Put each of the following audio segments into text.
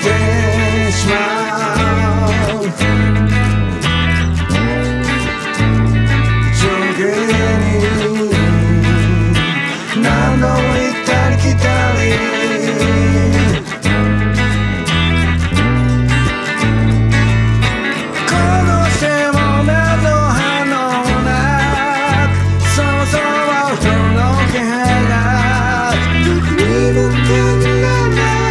てしまう上下に何度も行ったり来たりこの背も何の反応なくそもそも人の気配がどこにも感じられない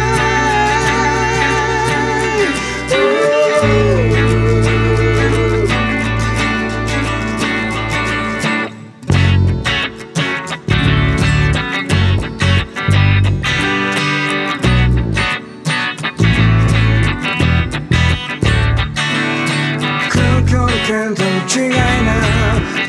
空距離圏との違いな